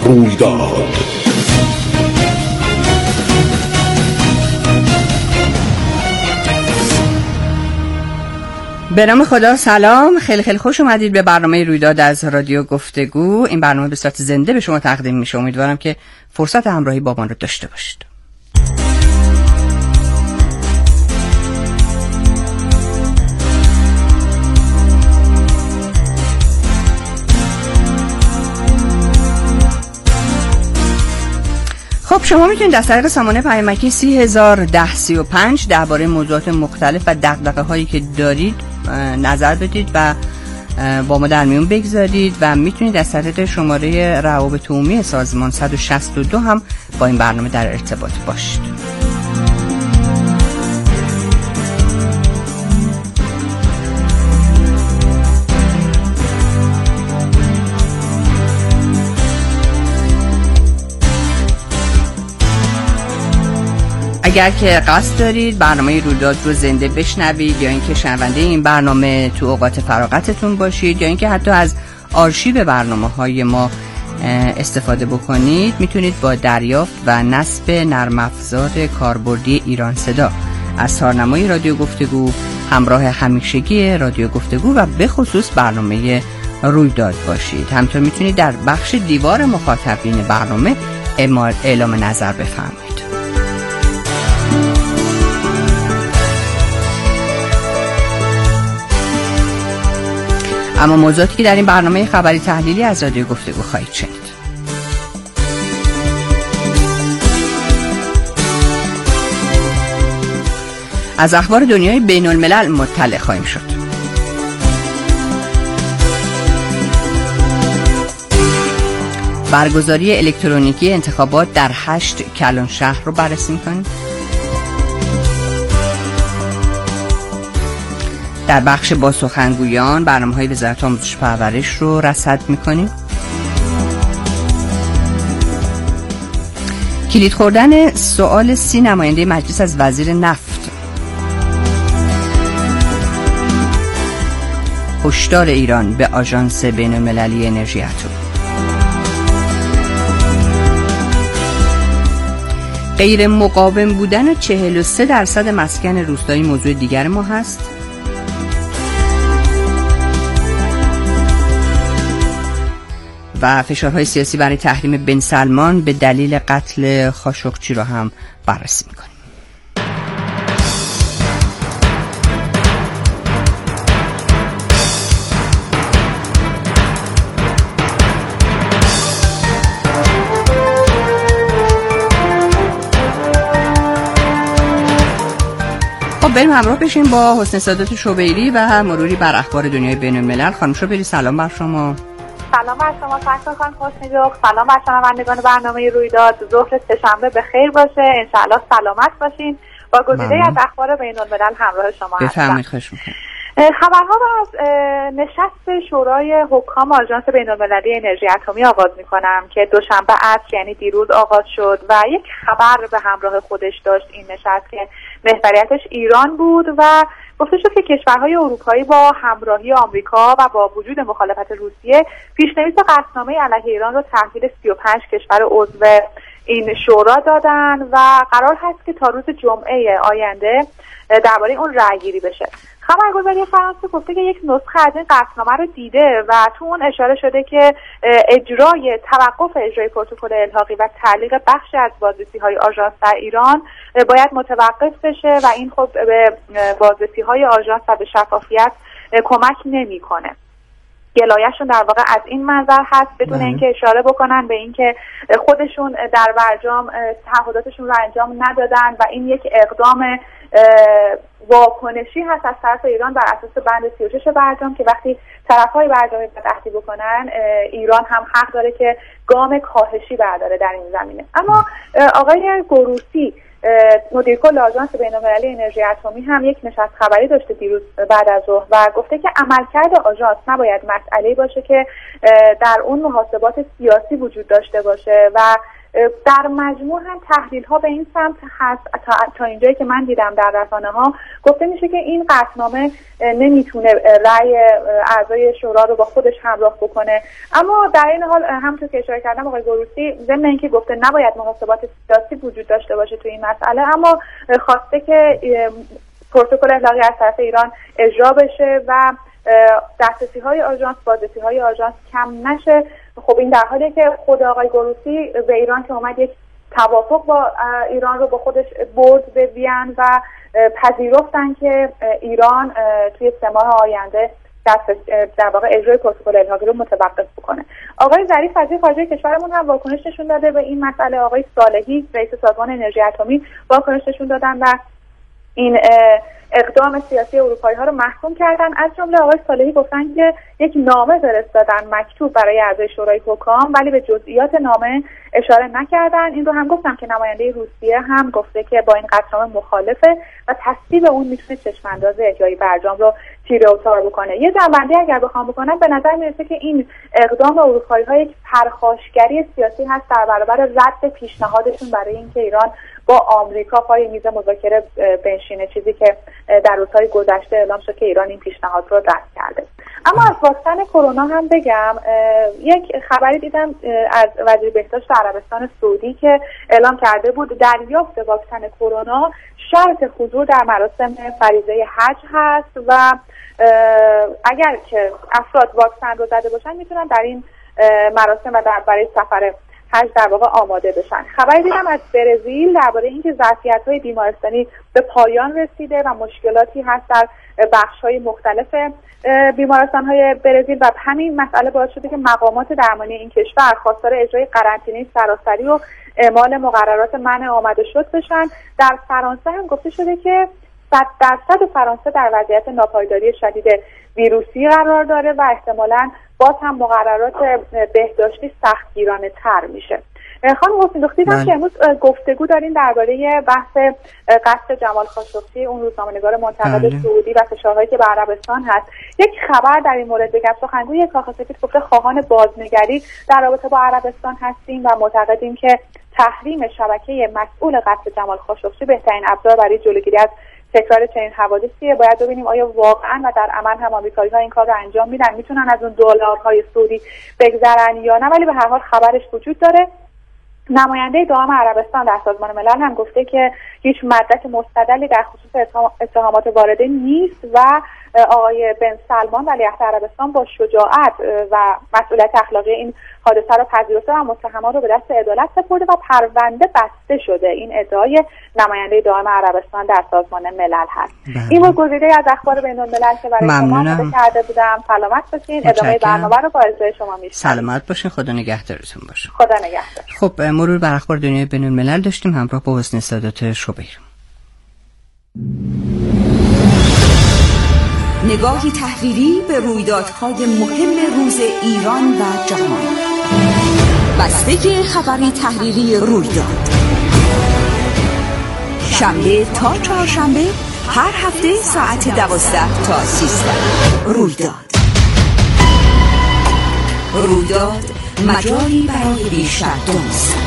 رویداد. به نام خدا، سلام، خیلی خوش اومدید به برنامه رویداد از رادیو گفتگو. این برنامه به صورت زنده به شما تقدیم میشه. امیدوارم که فرصت همراهی با ما رو داشته باشید. خب شما میتونید از طریق سامانه پیامکی 301035 درباره موضوعات مختلف و دغدغه هایی که دارید نظر بدید و با ما در میون بگذارید و میتونید از طریق شماره روابط عمومی سازمان 162 هم با این برنامه در ارتباط باشید. اگر که قصد دارید برنامه رویداد رو زنده بشنوید یا اینکه شنونده این برنامه تو اوقات فراغتتون باشید یا اینکه حتی از آرشیو برنامه‌های ما استفاده بکنید، میتونید با دریافت و نصب نرم افزار کاربردی ایران صدا از سارنمای رادیو گفتگو همراه همیشگی رادیو گفتگو و به خصوص برنامه رویداد باشید. همینطور میتونید در بخش دیوار مخاطبین برنامه اعلام نظر بفرمایید. اما موضوعاتی که در این برنامه خبری تحلیلی از رادیو گفتگو خواهید شنید. از اخبار دنیای بین الملل مطلع خواهیم شد. برگزاری الکترونیکی انتخابات در 8 کلان شهر رو بررسی می‌کنیم. در بخش با سخنگویان برنامه‌های وزارت آموزش و پرورش رو رصد می‌کنیم. کلید خوردن سوال 30 نماینده مجلس از وزیر نفت. هشدار ایران به آژانس بین‌المللی انرژی اتم. غیر مقاوم بودن 43% مسکن روستایی موضوع دیگر ما هست. و فشارهای سیاسی برای تحریم بن سلمان به دلیل قتل خاشقچی را هم بررسی می‌کنیم. خب بریم همراه بشیم با حسن سادات شوبیری و مروری بر اخبار دنیای بین الملل. خانم شوبیری سلام بر شما. سلام بر شما فرشاد خانم خوشنجوق، سلام بر شنوندگان برنامه رویداد. ظهر سه‌شنبه به خیر باشه، انشاءالله سلامت باشین. با گزیده از اخبار بین الملل همراه شما هستم. بفرمایید. خوش می‌کنم. خبرها رو از نشست شورای حکام آژانس بین‌المللی انرژی اتمی آغاز می‌کنم که دوشنبه عصر یعنی دیروز آغاز شد و یک خبر به همراه خودش داشت. این نشست که محوریتش ایران بود و گفته شد که کشورهای اروپایی با همراهی آمریکا و با وجود مخالفت روسیه پیشنهاد قطعنامه علیه ایران رو تحویل 35 کشور عضو این شورا دادن و قرار هست که تا روز جمعه آینده درباره اون رأی گیری بشه. خبرگزاری فرانسه گفته که یک نسخه از این قطعنامه رو دیده و تو اون اشاره شده که توقف اجرای پروتکل الحاقی و تعلیق بخشی از بازرسی‌های آژانس در ایران باید متوقف بشه و این خب به بازرسی‌های آژانس و به شفافیت کمک نمی‌کنه. گلایه‌شون در واقع از این منظر هست بدون اینکه اشاره بکنن به اینکه خودشون در برجام تعهداتشون رو انجام ندادن و این یک اقدام واکنشی هست از طرف ایران بر اساس بند 36 برجام که وقتی طرف‌های برجام بدعهدی بکنن ایران هم حق داره که گام کاهشی برداره در این زمینه. اما آقای گروسی مدیر کل آژانس بین‌المللی انرژی اتمی هم یک نشست خبری داشته دیروز بعد از ظهر و گفته که عملکرد آژانس نباید مسئله‌ای باشه که در اون محاسبات سیاسی وجود داشته باشه و در مجموع هم تحلیل ها به این سمت هست تا اینجایی که من دیدم در رسانه ها گفته میشه که این قطعنامه نمیتونه رأی اعضای شورا رو با خودش همراه بکنه. اما در این حال همونطور که اشاره کردم آقای گروسی ضمن اینکه گفته نباید محاسبات سیاسی وجود داشته باشه تو این مسئله، اما خواسته که پروتکل اخلاقی از طرف ایران اجرا بشه و دسترسی‌های آژانس، بازرسی‌های آژانس کم نشه. خب این در حالیه که خود آقای گروسی به ایران که اومد یک توافق با ایران رو با خودش برد به وین و پذیرفتن که ایران توی 3 ماه آینده در واقع اجرای پروتکل الحاقی رو متوقف بکنه. آقای ظریف وزیر خارجه کشورمون هم واکنش نشون داده به این مسئله. آقای صالحی رئیس سازمان انرژی اتمی واکنش نشون دادن و این اقدام سیاسی اروپایی ها رو محکوم کردن. از جمله آقای صالحی گفتن که یک نامه فرستادن مکتوب برای اعضای شورای حکام ولی به جزئیات نامه اشاره نکردن. این رو هم گفتم که نماینده روسیه هم گفته که با این قطعنامه مخالفه و تصویب اون میتونه چشمانداز احیای برجام رو تیره و تار بکنه. یه جنبندی اگر بخوام بکنم به نظر میرسه که این اقدام اروپایی ها یک پرخاشگری سیاسی هست در برابر رد پیشنهادشون برای اینکه ایران با آمریکا پای میز مذاکره بنشینه، چیزی که در روزهای گذشته اعلام شد که ایران این پیشنهاد رو رد کرده. اما از واکسن کرونا هم بگم، یک خبری دیدم از وزیر بهداشت عربستان سعودی که اعلام کرده بود دریافت واکسن کرونا شرط حضور در مراسم فریضه حج هست و اگر که افراد واکسن رو زده باشن میتونن در این مراسم و برای سفر حج در واقع آماده بشن. خبری دیدم از برزیل درباره اینکه ظرفیت‌های بیمارستانی به پایان رسیده و مشکلاتی هست در بخش‌های مختلف بیمارستان‌های برزیل و همین مسئله باعث شده که مقامات درمانی این کشور خواستار اجرای قرنطینه سراسری و اعمال مقررات منع آمد و شد بشن. در فرانسه هم گفته شده که 100% فرانسه در وضعیت ناپایداری شدید ویروسی قرار داره و احتمالاً باز هم مقررات بهداشتی سختگیرانه تر میشه. خانم حسین دختیدم که امروز گفتگو دارین درباره بحث قتل جمال خاشقچی، اون روزنامه‌نگار منتقد سعودی و فشارهایی که به عربستان هست. یک خبر در این مورد بگم، سخنگوی کاخ سفید گفته خواهان بازنگری در رابطه با عربستان هستیم و معتقدیم که تحریم شبکه مسئول قتل جمال خاشقچی بهترین ابزار برای جلوگیری از تکرار چنین حوادثیه. باید ببینیم آیا واقعا و در عمل هم آمریکایی‌ها این کار رو انجام میدن، میتونن از اون دلارهای سعودی بگذرن یا نه، ولی به هر حال خبرش وجود داره. نماینده دائم عربستان در سازمان ملل هم گفته که هیچ مدرک مستدلی در خصوص اتهامات وارده نیست و آقای بن سلمان ولیعهد عربستان با شجاعت و مسئولیت اخلاقی این حادثه رو پذیرفته و متهمان رو به دست عدالت سپرده و پرونده بسته شده. این ادعای نماینده دائم عربستان در سازمان ملل هست. این بود گزیده از اخبار بین‌الملل که برای شما آماده کرده بودم. سلامت باشین. ادامه برنامه رو با اجازه شما میشنویم. سلامت باشین. خدا نگهدارتون باشه. خدا نگهدار. خب مرور بر اخبار دنیای بین‌الملل داشتیم همراه با حسن سادات شوبیر. نگاهی تحلیلی به رویدادهای مهم روز ایران و جهان. بستگی خبری تحلیلی رویداد شنبه تا چهارشنبه هر هفته ساعت 12 تا 13. رویداد مجالی برای بیشتر دانستن.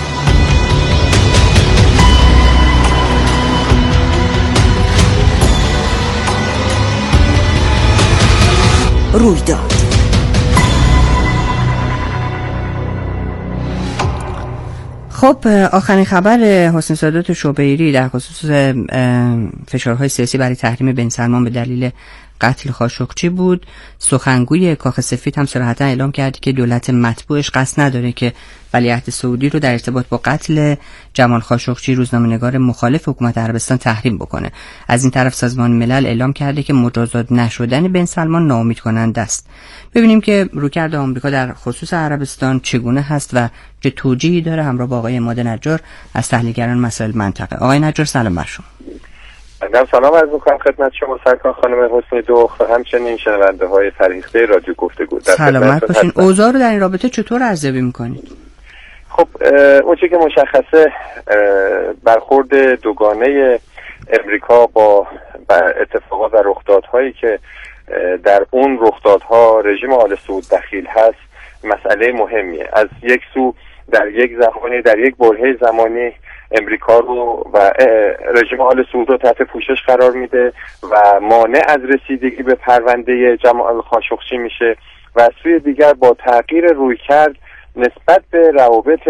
رویداد. خب آخرین خبر حسن سادات شوبیری در خصوص فشارهای سیاسی برای تحریم بن سلمان به دلیل قتل خاشقچی بود. سخنگوی کاخ سفید هم صراحتا اعلام کرد که دولت مطبوعش قصد نداره که ولیعهد سعودی رو در ارتباط با قتل جمال خاشقچی روزنامه‌نگار مخالف حکومت عربستان تحریم بکنه. از این طرف سازمان ملل اعلام کرده که مجازات نشدن بن سلمان ناامید کننده است. ببینیم که رویکرد آمریکا در خصوص عربستان چگونه هست و چه توجیهی داره. همراه با آقای عماد نجار از تحلیلگران مسائل منطقه. آقای نجار سلام بر شما. سلام عرض می‌کنم خدمت شما سرکار خانم حسنی دخت و همچنین شنونده‌های فرهیخته رادیو گفتگو. سلامت باشین. اوضاع رو در این رابطه چطور ارزیابی می‌کنید؟ خب اون چیزی که مشخصه برخورد دوگانه امریکا با اتفاقات و رخدادهایی که در اون رخدادها رژیم آل سعود دخیل هست مسئله مهمیه. از یک سو در یک زمانی، در یک برهه زمانی امریکا رو و رژیم آل سعود رو تحت پوشش قرار میده و مانع از رسیدگی به پرونده جمال خاشقچی میشه و از سوی دیگر با تغییر رویکرد نسبت به روابط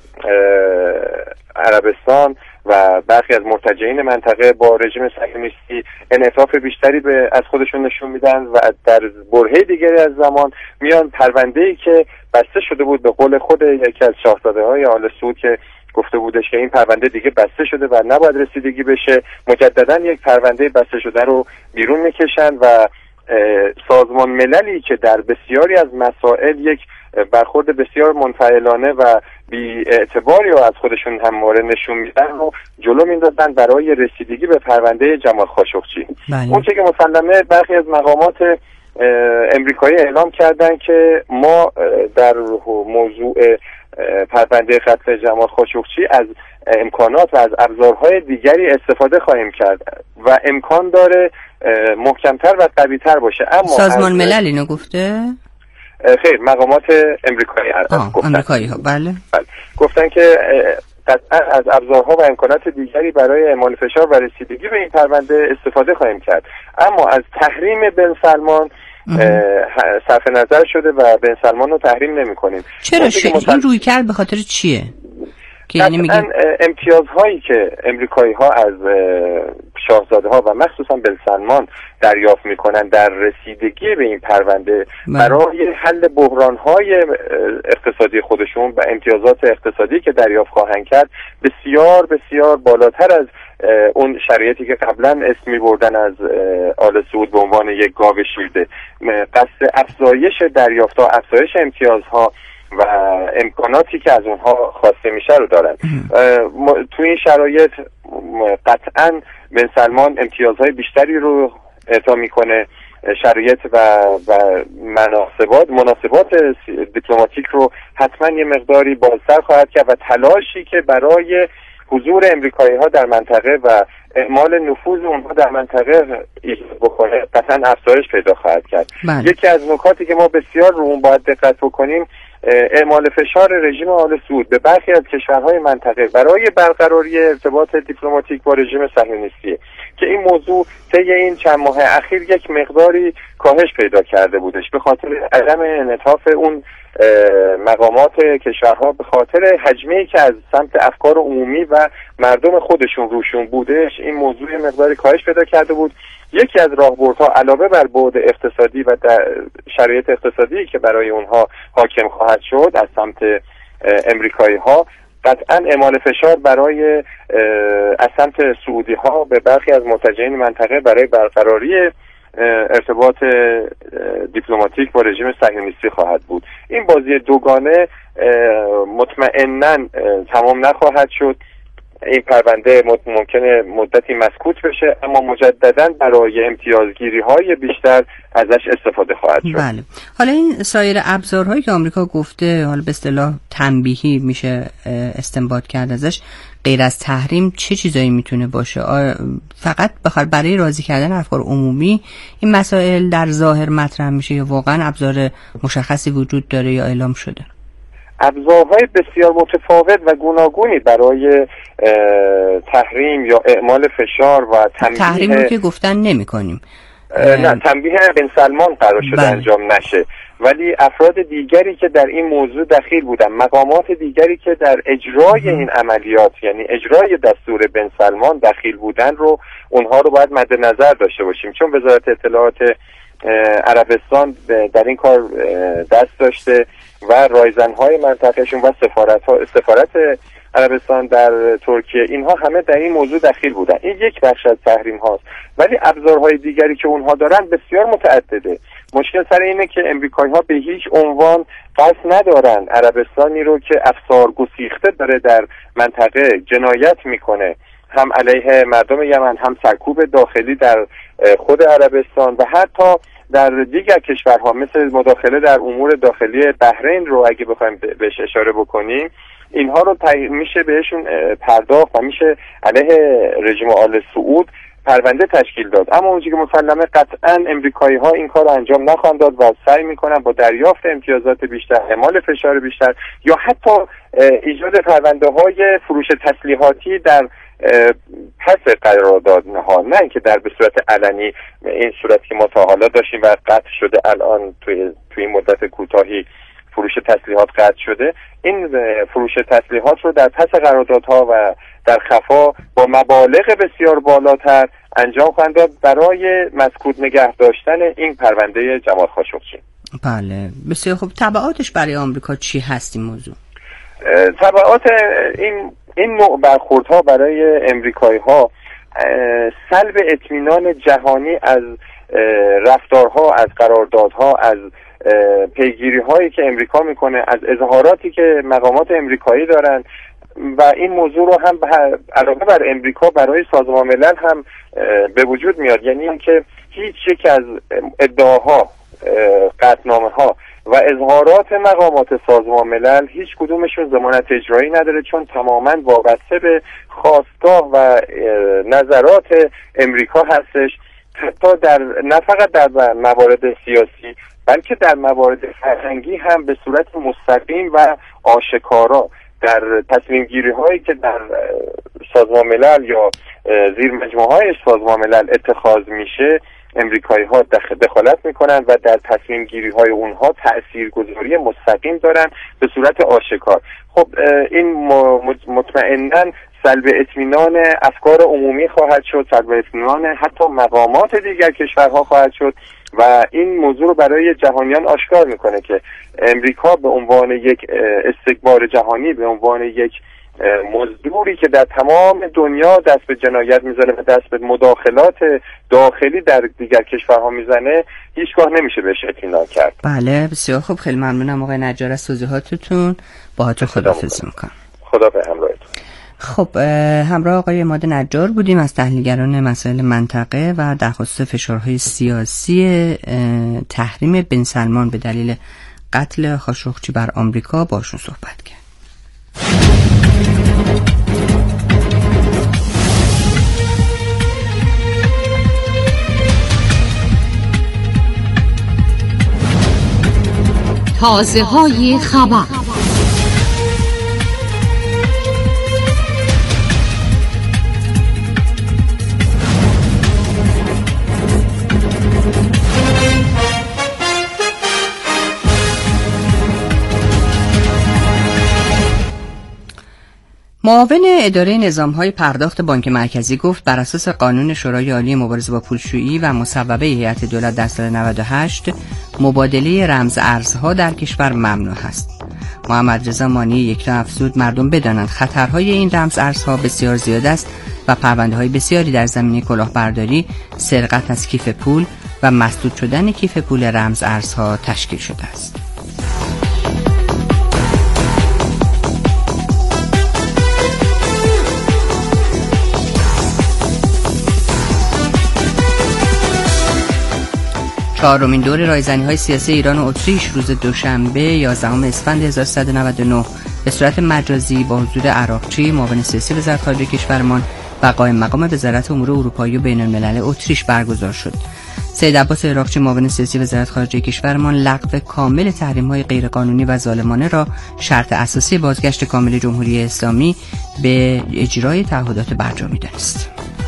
عربستان و برخی از مرتجعین منطقه با رژیم صهیونیستی انعطاف بیشتری از خودشون نشون میدن و در برهه دیگری از زمان میان پرونده‌ای که بسته شده بود، به قول خود یکی از شاهزاده‌های آل سعود که گفته بودش که این پرونده دیگه بسته شده و نباید رسیدگی بشه، مجددا یک پرونده بسته شده رو بیرون میکشن و سازمان مللی که در بسیاری از مسائل یک برخورد بسیار منفعلانه و بی اعتباری رو از خودشون همواره نشون میدن رو جلو میندازن برای رسیدگی به پرونده جمال خاشقچی. اون چه که مسلمه برخی از مقامات امریکایی اعلام کردن که ما در موضوع پرونده قتل جمال خاشقچی از امکانات و از ابزارهای دیگری استفاده خواهیم کرد و امکان داره محکمتر و قوی‌تر باشه. اما سازمان ملل اینو گفته؟ خیر، مقامات امریکایی امریکایی ها بله گفتن که قطعا از ابزارها و امکانات دیگری برای اعمال فشار و رسیدگی به این پرونده استفاده خواهیم کرد. اما از تحریم بن سلمان صرف نظر شده و بن سلمان رو تحریم نمی کنیم. چرا این روی کرد به خاطر چیه؟ که یعنی امتیازهایی که امریکایی ها از شاهزاده ها و مخصوصا بن سلمان دریافت میکنن در رسیدگی به این پرونده برای حل بحران های اقتصادی خودشون و امتیازات اقتصادی که دریافت خواهند کرد بسیار بسیار بالاتر از اون شرایطی که قبلا اسم می‌بردن از آل سعود به عنوان یک گاو شیرده. قصد افزایش دریافت‌ها، افزایش امتیازها و امکاناتی که از اونها خواسته میشه رو دارن. تو این شرایط قطعاً بن سلمان امتیازهای بیشتری رو اعطا میکنه، شرایط و مناسبات دیپلماتیک رو حتما یه مقداری بازتر خواهد کرد و تلاشی که برای حضور امریکایی ها در منطقه و اعمال نفوذ اونها در منطقه بکنه قطعا افزایش پیدا خواهد کرد. یکی از نکاتی که ما بسیار رو اون باید دقت بکنیم اعمال فشار رژیم آل سعود به برخی از کشورهای منطقه برای برقراری ارتباط دیپلماتیک با رژیم صهیونیستی که این موضوع طی این چند ماه اخیر یک مقداری کاهش پیدا کرده بودش به خاطر عدم انعطاف اون مقامات کشورها، به خاطر حجمه‌ای که از سمت افکار عمومی و مردم خودشون روشون بودش، این موضوع مقداری کاهش پیدا کرده بود. یکی از راهبردها علاوه بر بعد اقتصادی و شرایط اقتصادی که برای اونها حاکم خواهد شد از سمت امریکایی ها، قطعا اعمال فشار برای از سمت سعودی ها به برخی از مرتجعین منطقه برای برقراری ارتباط دیپلماتیک با رژیم صهیونیستی خواهد بود. این بازی دوگانه مطمئناً تمام نخواهد شد. این پرونده ممکنه مدتی مسکوت بشه اما مجددا برای امتیازگیری های بیشتر ازش استفاده خواهد شد. بله. حالا این سایر ابزارهایی که آمریکا گفته، حالا به اصطلاح تنبیهی میشه استنباط کرد ازش، غیر از تحریم چه چیزایی میتونه باشه؟ فقط بخاطر برای راضی کردن افکار عمومی این مسائل در ظاهر مطرح میشه یا واقعا ابزار مشخصی وجود داره یا اعلام شده؟ ابزارهای بسیار متفاوت و گوناگونی برای تحریم یا اعمال فشار و تنبیه. تحریم رو که گفتن نمی کنیم، نه، تنبیه بن سلمان قرار شده انجام نشه، ولی افراد دیگری که در این موضوع دخیل بودن، مقامات دیگری که در اجرای این عملیات یعنی اجرای دستور بن سلمان دخیل بودن رو اونها رو باید مد نظر داشته باشیم، چون وزارت اطلاعات عربستان در این کار دست داشته و رایزنهای منطقهشون و سفارت عربستان در ترکیه، اینها همه در این موضوع دخیل بودن. این یک بخش از تحریم هاست، ولی ابزارهای دیگری که اونها دارن بسیار متعدده. مشکل سر اینه که امریکایی ها به هیچ عنوان قصد ندارن عربستانی رو که افسار گسیخته داره در منطقه جنایت میکنه، هم علیه مردم یمن، هم سرکوب داخلی در خود عربستان و حتی در دیگر کشورها مثل مداخله در امور داخلی بحرین رو اگه بخوایم بهش اشاره بکنیم، اینها رو میشه بهشون پرداخت و میشه علیه رژیم آل سعود پرونده تشکیل داد. اما اونجایی که مسلمه قطعا امریکایی‌ها این کار رو انجام نخواهند داد و سعی میکنن با دریافت امتیازات بیشتر، اعمال فشار بیشتر یا حتی ایجاد پرونده‌های فروش تسلیحاتی در پس قراردادها، نه اینکه در به صورت علنی این صورتی که ما تا حالا داشتیم و قطع شده الان توی این مدت کوتاهی فروش تسلیحات قطع شده، این فروش تسلیحات رو در پس قراردادها و در خفا با مبالغ بسیار بالاتر انجام خواهند داد برای مسکوت نگه داشتن این پرونده جمال خاشقچی. بله بسیار خوب. تبعاتش برای آمریکا چی هست این موضوع؟ تبعات این نوع برخوردها برای امریکایی‌ها سلب اطمینان جهانی از رفتارها، از قراردادها، از پیگیری‌هایی که امریکا میکنه، از اظهاراتی که مقامات امریکایی دارن و این موضوع رو هم علاوه بر امریکا برای سازمان ملل هم به وجود میاد. یعنی اینکه هیچ یک از ادعاها، قطعنامه‌ها و اظهارات مقامات سازمان ملل هیچ کدومشون ضمانت اجرایی نداره، چون تماماً وابسته به خواستگاه و نظرات امریکا هستش. حتی نه فقط در موارد سیاسی بلکه در موارد فرهنگی هم به صورت مستقیم و آشکارا در تصمیم گیری هایی که در سازمان ملل یا زیر مجموعه های سازمان ملل اتخاذ میشه امریکایی ها دخالت میکنن و در تصمیم گیری های اونها تاثیرگذاری مستقیم دارن به صورت آشکار. خب این مطمئناً سلب اطمینان افکار عمومی خواهد شد، سلب اطمینان حتی مقامات دیگر کشورها خواهد شد و این موضوع رو برای جهانیان آشکار میکنه که امریکا به عنوان یک استکبار جهانی، به عنوان یک مزدوری که در تمام دنیا دست به جنایت میزنه و دست به مداخلات داخلی در دیگر کشورها میزنه، هیچگاه نمیشه بهش اطمینان کرد. بله بسیار خوب، خیلی ممنونم آقای نجار از توضیحاتتون. باهاتون خداحافظی میکنم. خدا به همراهتون. خب همراه آقای عماد نجار بودیم از تحلیلگران مسائل منطقه و در خصوص فشارهای سیاسی تحریم بن سلمان به دلیل قتل خاشقچی بر آمریکا باشون صحبت کرد. تازه‌های خبر. معاون اداره نظام‌های پرداخت بانک مرکزی گفت بر اساس قانون شورای عالی مبارزه با پولشویی و مصوبه هیئت دولت در سال 98 مبادله رمز ارزها در کشور ممنوع است. محمد رضا مانی یکتا افزود مردم بدانند خطرهای این رمز ارزها بسیار زیاد است و پرونده‌های بسیاری در زمینه کلاهبرداری، سرقت از کیف پول و مسدود شدن کیف پول رمز ارزها تشکیل شده است. چهارمین دور رایزنی‌های سیاسی ایران و اتریش روز دوشنبه 11 اسفند 1399 به صورت مجازی با حضور عراقچی معاون سیاسی وزارت خارجه کشورمان و قائم مقام وزارت امور اروپایی و بین الملل اتریش برگزار شد. سید عباس عراقچی معاون سیاسی وزارت خارجه کشورمان لغو کامل تحریم‌های غیرقانونی و ظالمانه را شرط اساسی بازگشت کامل جمهوری اسلامی به اجرای تعهدات برجامی دانست.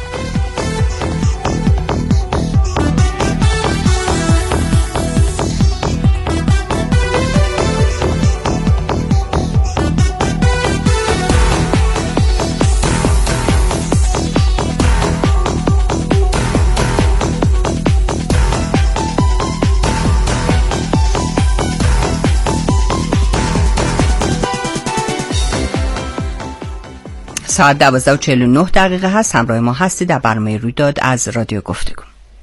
ساعت 12:49 هست. همراه ما هستید در برنامه رویداد از رادیو گفتگو.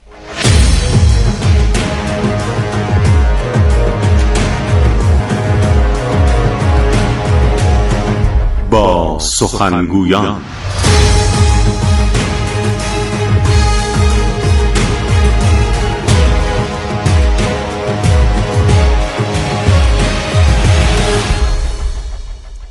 با سخنگویان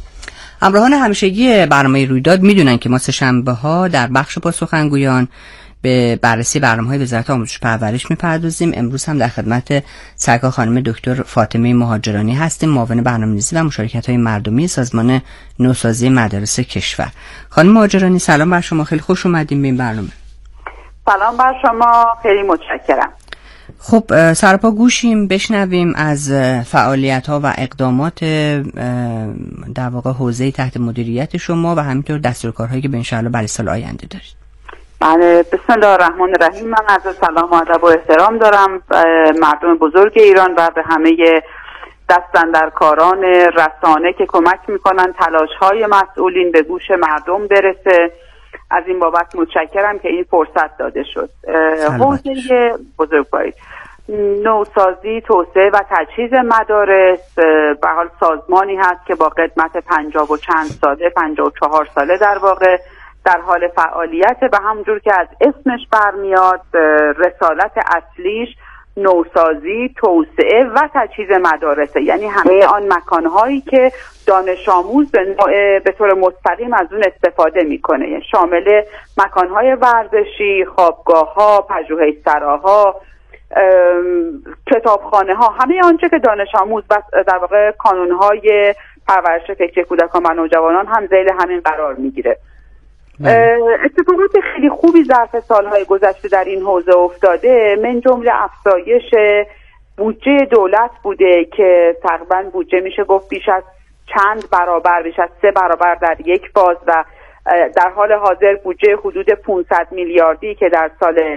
همراهان همیشگی برنامه رویداد میدونن که ما سه‌شنبه ها در بخش با سخنگویان به بررسی برنامه‌های وزارت آموزش و پرورش می‌پردازیم. امروز هم در خدمت سرکار خانم دکتر فاطمه مهاجرانی هستیم، معاون برنامه‌نویسی و مشارکت‌های مردمی سازمان نوسازی مدارس کشور. خانم مهاجرانی سلام بر شما، خیلی خوش اومدیم به این برنامه. سلام بر شما، خیلی متشکرم. خب سرپا گوشیم بشنویم از فعالیت‌ها و اقدامات در واقع حوزه تحت مدیریت شما و همینطور دستورکارهایی که به انشاءالله برای سال آینده دارید. بله، بسم الله الرحمن الرحیم. من از سلام و ادب و احترام دارم مردم بزرگ ایران و به همه دستاندرکاران رسانه که کمک میکنن تلاش‌های مسئولین به گوش مردم برسه. از این بابت متشکرم که این فرصت داده شد. حوزه بزرگواری، نوسازی، توسعه و تجهیز مدارس به حال سازمانی هست که با قدمت 50 و چند ساله، 54 ساله در واقع در حال فعالیت و همونجور که از اسمش برمیاد رسالت اصلیش نوسازی، توسعه و تجهیز مدارسه، یعنی همه آن مکانهایی که دانش آموز به طور مستقیم از اون استفاده میکنه، شامل مکانهای ورزشی، خوابگاه‌ها، پژوهشسراها، کتابخانه ها، همه آنچه که دانش آموز و در واقع کانونهای پرورش فکری کودکان و نوجوانان هم ذیل همین قرار میگیره. اتفاقات خیلی خوبی ظرف سالهای گذشته در این حوزه افتاده، من جمله افزایش بودجه دولت بوده که تقریبا بودجه میشه گفت بیش از چند برابر، بیش از 3 برابر در یک فاز و در حال حاضر بودجه حدود 500 میلیاردی که در سال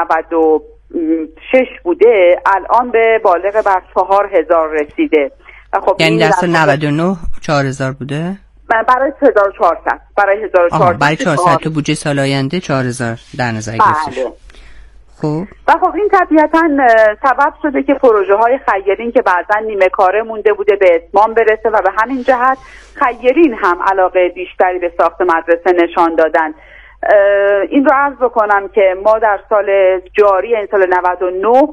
96 بوده الان به بالغ بر 4000 رسیده. خب یعنی در سال 99 4000 بوده؟ برای 1400 برای 400 تو بودجه سال آینده 4000 در نظر گرفته شد. خب و خب این طبیعتاً سبب شده که پروژه های خیرین که بعضا نیمه کاره مونده بوده به اتمام برسه و به همین جهت خیرین هم علاقه بیشتری به ساخت مدرسه نشان دادن. این رو عرض بکنم که ما در سال جاری این سال 99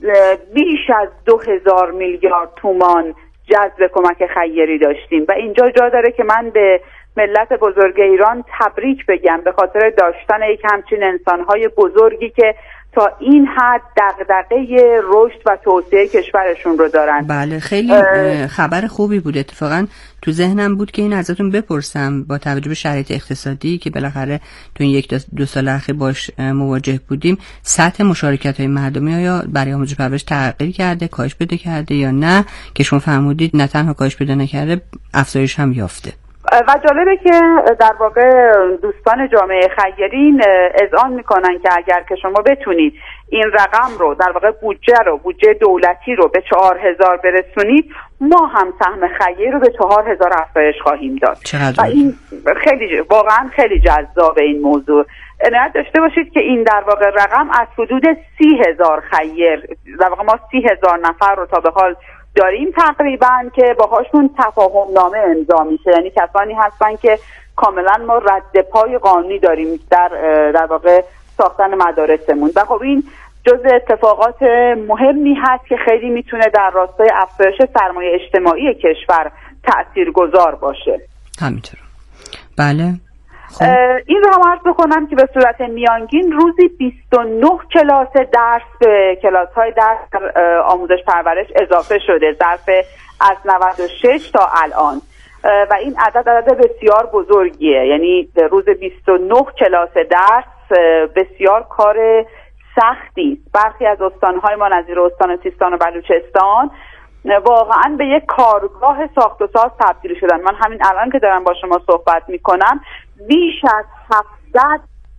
بیش از 2000 میلیارد تومان جذب کمک خیری داشتیم و اینجا جا داره که من به ملت بزرگ ایران تبریک بگم به خاطر داشتن یک همچین انسانهای بزرگی که تا این حد دغدغه رشد و توسعه کشورشون رو دارن. بله، خیلی خبر خوبی بود. اتفاقا تو ذهنم بود که این ازتون بپرسم با توجه به شرایط اقتصادی که بالاخره تو این 1-2 سال اخیر باش مواجه بودیم، سطح مشارکت‌های مردمی آیا برای آموزش و پرورش تغییر کرده، کاهش پیدا کرده یا نه که شما فرمودید نه تنها کاهش پیدا نکرده افزایش هم یافته؟ و جالبه که در واقع دوستان جامعه خیرین اذعان میکنن که اگر که شما بتونید این رقم رو در واقع بودجه دولتی رو به 4000 برسونید، ما هم سهم خیری رو به 4000 افزایش خواهیم داد. و این خیلی واقعا خیلی جذاب این موضوع. عنایت داشته باشید که این در واقع رقم از حدود 30000 خیر، در واقع ما 30000 نفر رو تا به حال داریم تقریبا که باهاشون تفاهم نامه امضا میشه، یعنی کسانی هستن که کاملا ما رد پای قانونی داریم در واقع ساختن مدارسمون و خب این جزء اتفاقات مهمی هست که خیلی میتونه در راستای افزایش سرمایه اجتماعی کشور تاثیرگذار باشه. همینطور. بله. خب. این رو هم عرض بکنم که به صورت میانگین روزی 29 کلاس درس به کلاس‌های درس آموزش پرورش اضافه شده ظرف از 96 تا الان و این عدد بسیار بزرگیه، یعنی روز 29 کلاس درس بسیار کار سختی. برخی از استان‌های ما نظیر استان سیستان و بلوچستان واقعا به یک کارگاه ساخت و ساز تبدیل شدن. من همین الان که دارم با شما صحبت میکنم بیش از 700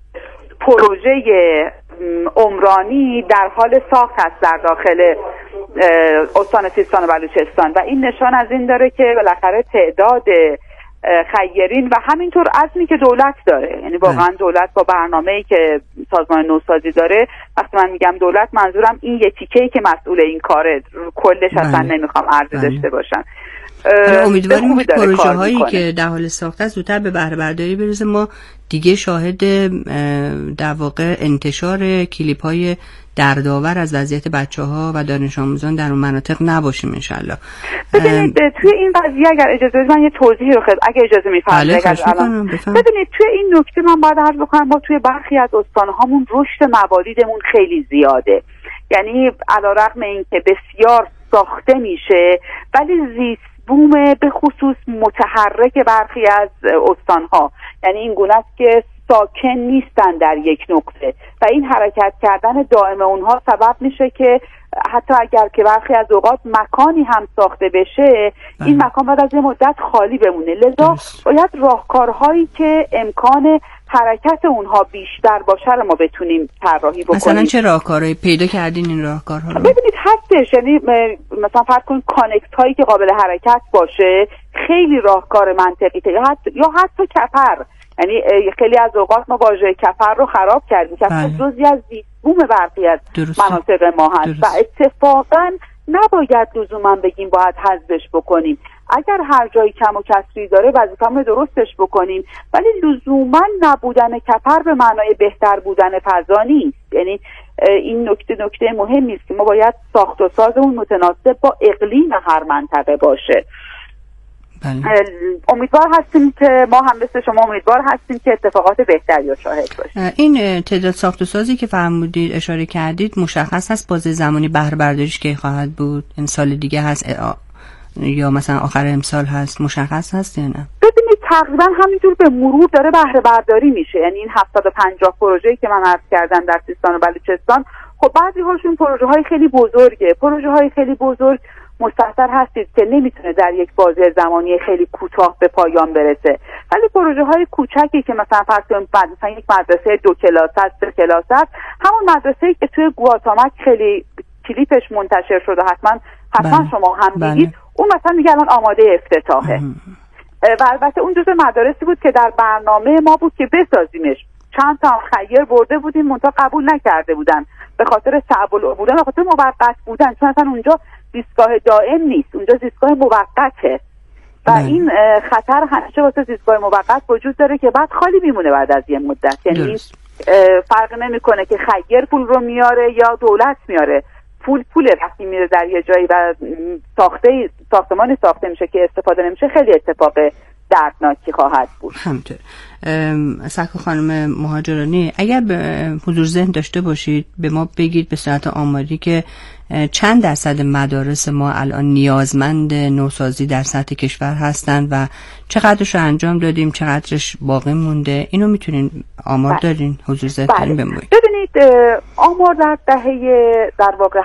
پروژه عمرانی در حال ساخت است در داخل استان سیستان و بلوچستان و این نشان از این داره که بالاخره تعداد خیرین و همینطور عزمی که دولت داره، یعنی واقعا دولت با برنامه‌ای که سازمان نوسازی داره، وقتی من میگم دولت منظورم این یه تیکه‌ای که مسئول این کاره، کلش اصلا نمیخوام عرض داشته باشم. امیدواریم که پروژه هایی که در حال ساخت است زودتر به بهره برداری برسه. ما دیگه شاهد در واقع انتشار کلیپ های دردآور از وضعیت بچه‌ها و دانش آموزان در اون مناطق نباشیم انشالله. ببینید توی این قضیه اگر اجازه بدید من یه توضیحی رو اگه اجازه می‌فرمایید ببینید توی این نکته من باید عرض بکنم ما توی برخی از استان‌هامون رشد موالیدمون خیلی زیاده، یعنی علیرغم اینکه بسیار ساخته میشه ولی زیست بوم به خصوص متحرک برخی از استان‌ها، یعنی این گونه است که ساکن نیستن در یک نقطه و این حرکت کردن دائم اونها سبب میشه که حتی اگر که برخی از اوقات مکانی هم ساخته بشه این مکان بعد از یه مدت خالی بمونه، لذا باید راهکارهایی که امکان حرکت اونها بیشتر باشه رو ما بتونیم طراحی بکنیم. مثلا چه راهکارهایی پیدا کردین این راهکارها رو؟ ببینید هستش، یعنی مثلا فرض کنید کانکت هایی که قابل حرکت باشه خیلی راهکار منطقی یا حتی کپر، یعنی خیلی از اوقات ما واژه کفر رو خراب کردیم که جزئی از زیست‌بوم برخی از مناطق ما هست و اتفاقا نباید لزوما بگیم باید حذفش بکنیم. اگر هر جایی کم و کسری داره وظیفه‌مون درستش بکنیم، ولی لزوما نبودن کفر به معنای بهتر بودن فضا نیست. یعنی این نکته مهمی است که ما باید ساخت و سازمون متناسب با اقلیم هر منطقه باشه. امیدوار هستیم که ما هم مثل شما امیدوار هستیم که اتفاقات بهتری رو شاهد باشیم. این تعداد ساخت و سازی که فرمودید اشاره کردید مشخص هست بازه زمانی بهره برداریش کی خواهد بود؟ این سال دیگه هست یا مثلا آخر امسال هست؟ مشخص هست یا نه؟ ببینید تقریبا همینجور به مرور داره بهره برداری میشه، یعنی این 750 پروژه‌ای که من عرض کردم در سیستان و بلوچستان، خب بعضی هاشون پروژه های خیلی بزرگه، پروژه های خیلی بزرگ مستحضر هستید که نمیتونه در یک بازه زمانی خیلی کوتاه به پایان برسه، ولی پروژه های کوچکی که مثلا فرض کنید مثلا یک مدرسه 2 کلاس است 3 کلاس است، همون مدرسه‌ای که توی گواتامک خیلی کلیپش منتشر شده حتما شما هم دیدید، اون مثلا دیگه الان آماده افتتاحه و البته اون جزء مدارسی بود که در برنامه ما بود که بسازیمش، چند تا خیر برده بودیم منتها قبول نکرده بودن به خاطر صعب العبور، به خاطر موقت بودن، چون اصلا اونجا زیستگاه دائم نیست، اونجا زیستگاه موقته و این خطر همیشه واسه زیستگاه موقت وجود داره که بعد خالی میمونه بعد از یه مدت، یعنی فرق نمیکنه که خیر پول رو میاره یا دولت میاره، پول وقتی میره در یه جایی و ساختمانی ساخته میشه که استفاده نمیشه خیلی اتفاق دردناکی خواهد بود. همینطور. سکو خانم مهاجرانی اگر حضور ذهن داشته باشید به ما بگید به صورت آماری که چند درصد مدارس ما الان نیازمند نوسازی در سطح کشور هستند و چقدرش رو انجام دادیم، چقدرش باقی مونده، اینو میتونین آمار دارین حضور ذهن دارین بگید؟ ببینید آمار در دهه در واقع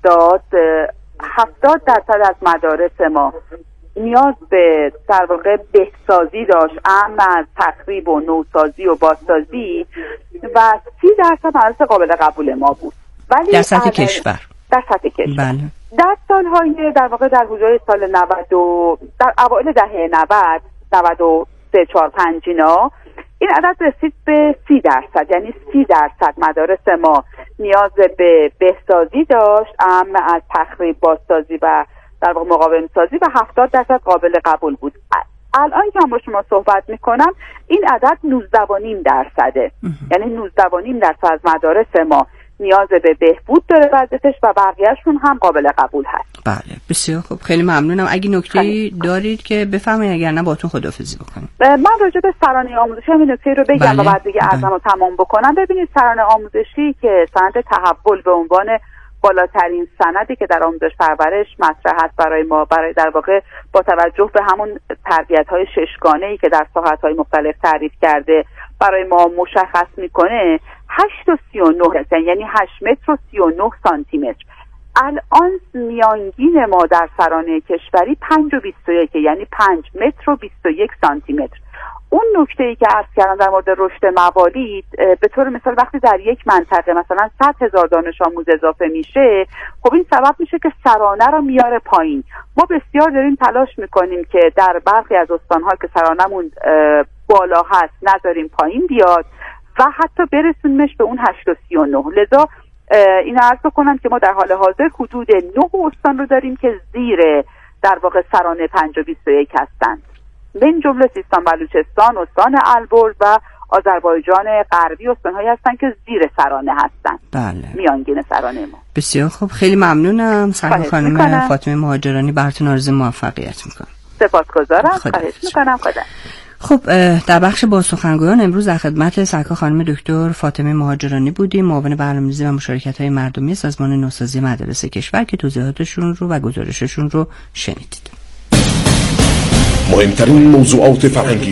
70% از مدارس ما نیاز به در واقع بهسازی داشت، اما از تخریب و نوسازی و بازسازی و 30% مدارس قابل قبول ما بود، ولی در سطح کشور بله. در سالهای در واقع در حدود سال 90 و در اوایل دهه 90 93 4 5 اینا این عدد رسید به 30%، یعنی 30% مدارس ما نیاز به بهسازی داشت، اما از تخریب بازسازی و در واقع مقاوم سازی و 70% قابل قبول بود. الان که من با شما صحبت میکنم این عدد 19.5%، یعنی 19.5% از مدارس ما نیاز به بهبود داره وضعیتش و بقیه‌شون هم قابل قبول هست. بله بسیار خوب، خیلی ممنونم. اگه نکته‌ای دارید که بفرمایید، اگر نه باهاتون خداحافظی بکنیم. من راجع به سرانه آموزشی هم نکته رو بگم و بعد دیگه عرضمو تمام بکنم. ببینید سرانه آموزشی که سند تحول به عنوان بالاترین سندی که در آموزش پرورش مطرح هست برای ما، برای در واقع با توجه به همون تربیت‌های ششگانه‌ای که در ساحت‌های مختلف تعریف کرده برای ما مشخص میکنه 8.39 هست، یعنی 8 متر و 39 سانتی متر. الان میانگین ما در سرانه کشوری 5.21، یعنی 5 متر و 21 سانتی متر. اون نکته‌ای که عرض کردم در مورد رشد موالید، به طور مثال وقتی در یک منطقه مثلا 100,000 دانش آموز اضافه میشه، خب این سبب میشه که سرانه رو میاره پایین. ما بسیار داریم تلاش میکنیم که در برخی از استان‌ها که سرانه‌مون بالا هست نذاریم پایین بیاد و حتی برسونیمش به اون 8.39. لذا این عرض کنم که ما در حال حاضر حدود 9 استان رو داریم که زیر در واقع سرانه 5.21 هستند، من جمله سیستان بلوچستان، استان البرز و آذربایجان غربی استانهایی هستن که زیر سرانه هستن. بله. میانگین سرانه ما. بسیار خوب، خیلی ممنونم. سرکار خانم فاطمه مهاجرانی براتون آرزوی موفقیت میکنم. سپاسگزارم. خواهش میکنم. خدا. خب در بخش با سخنگویان امروز در خدمت سرکار خانم دکتر فاطمه مهاجرانی بودیم، معاون برنامه‌ریزی و مشارکت‌های مردمی سازمان نوسازی مدارس کشور که توضیحاتشون رو و گزارششون رو شنیدید. مهمترین موضوعات فرهنگی